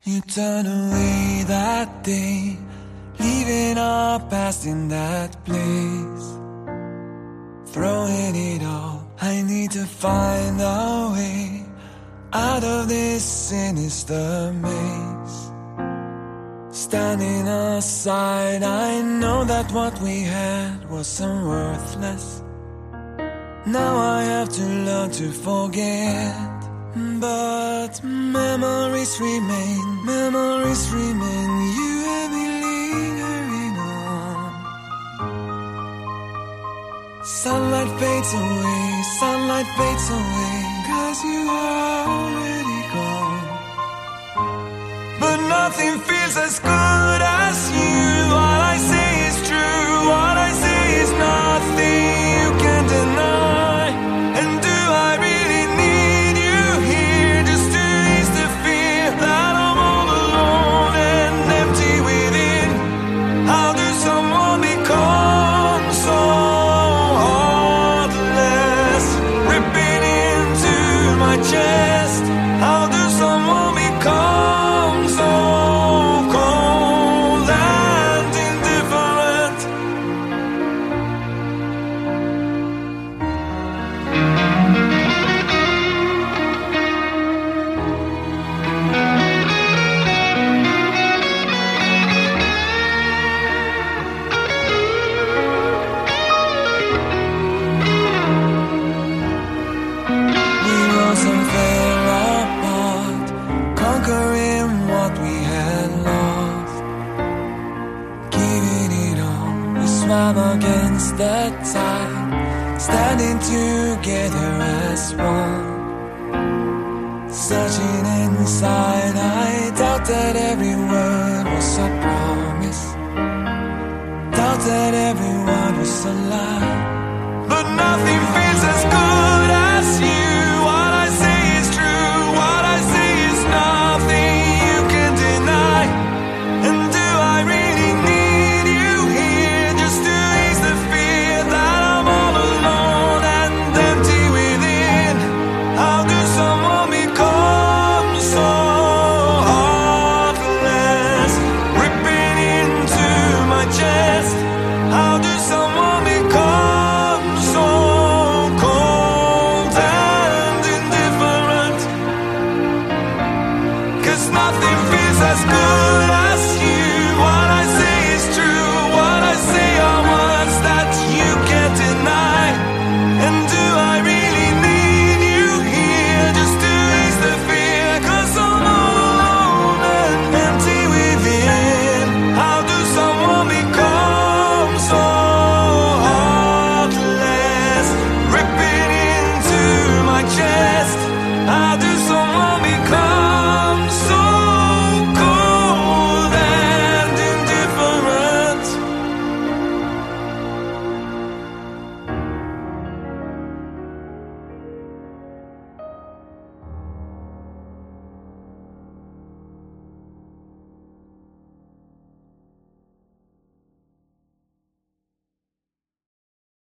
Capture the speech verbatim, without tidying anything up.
You turn away that day, leaving our past in that place, throwing it all. I need to find a way out of this sinister maze. Standing aside, I know that what we had wasn't worthless. Now I have to learn to forget, but memories remain, memories remain. You and me lingering on. Sunlight fades away, sunlight fades away, 'cause you are already gone. But nothing feels as good as you. What I say is true, what I say is nothing you can deny. And do I really need you here just to ease the fear that I'm all alone and empty within? How does someone become so heartless, ripping into my chest? How does someone become so cold and indifferent? We rose and fell apart, conquering what we had lost, giving it all. We swam against the tide, standing together as one. Searching inside, I doubted every word was a promise, doubted every word was a lie. But nothing feels as good as you. What I say is true, what I say is nothing you can deny. And do I really need you here just to ease the fear that I'm all alone and empty within? How does someone become so heartless, ripping into my chest? How does someone become so cold and indifferent? 'Cause nothing feels as good